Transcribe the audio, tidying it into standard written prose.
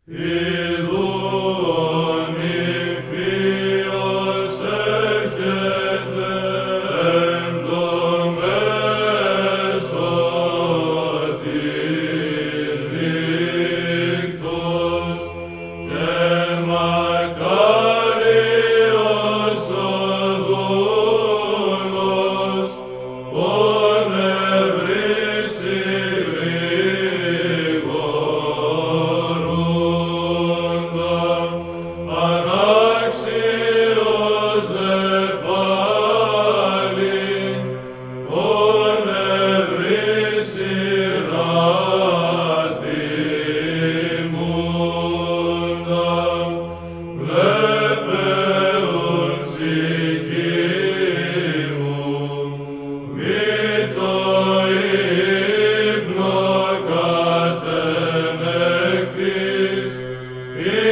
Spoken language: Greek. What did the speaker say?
Ιδούν υφίος έρχεται εν το μέσο της νύκτος και μακάριος ο δούλος ον ευρύσει ανάξιος δε πάλιν, ον ευρύσει ράθιμουντα, βλέπε ον ψυχή μου, μη το ύπνο κατενεχθείς,